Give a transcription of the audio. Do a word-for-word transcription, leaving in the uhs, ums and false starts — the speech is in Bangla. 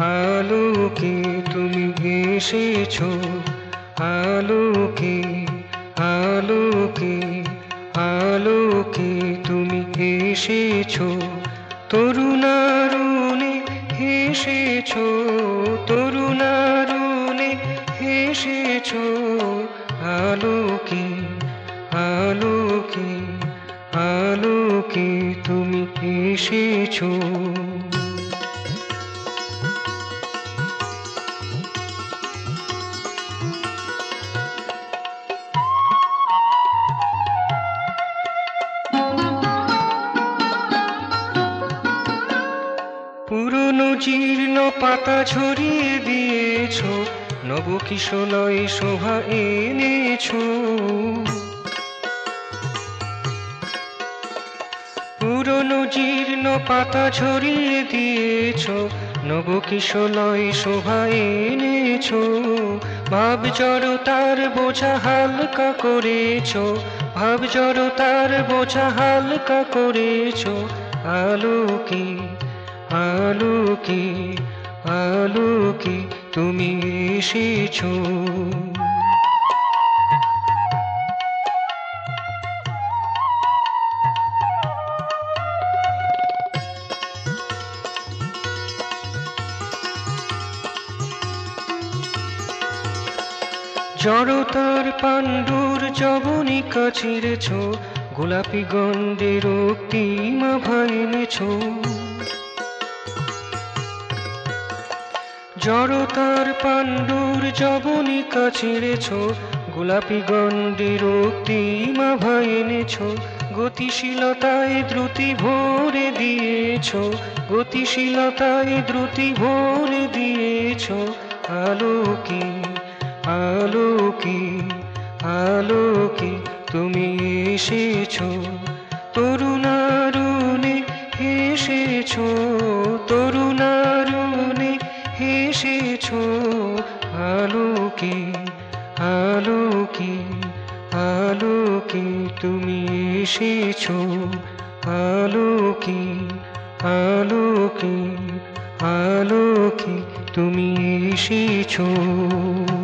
আলোকে তুমি এসেছো, আলোকে আলোকে আলোকে তুমি এসেছো, তরুণারুণে হেসেছো, তরুণারুণে হেসেছো, আলোকে আলোকে আলোকে তুমি এসেছো। পুরনো জীর্ণ পাতা ঝরিয়ে দিয়েছো, নব কিশলয় শোভা এনেছো। পুরনো জীর্ণ পাতা ঝরিয়ে দিয়েছো, নব কিশলয় শোভা এনেছো। ভাব জড়তার বোঝা হালকা করেছো, ভাব জড়তার বোঝা হালকা করেছো, আলোকে আলোকে আলোকে তুমি এসেছো। জড়তার পাণ্ডুর যবনিকা ছিঁড়েছো, গোলাপি গন্ধের রক্তিমা ভাইনেছো। জড়তার পাণ্ডুর যবনিকা ছিঁড়েছো, গোলাপি গন্ধের রক্তিমা ভাইনেছো। গতিশীলতায় দ্রুতি ভরে দিয়েছো, গতিশীলতায় দ্রুতি ভরে দিয়েছো, আলোকে আলোকে আলোকে তুমি এসেছো, তরুণারুণে হেসেছো, তরুণারুণে হেসেছো, আলোকে আলোকে আলোকে তুমি এসেছো, আলোকে আলোকে আলোকে তুমি এসেছো।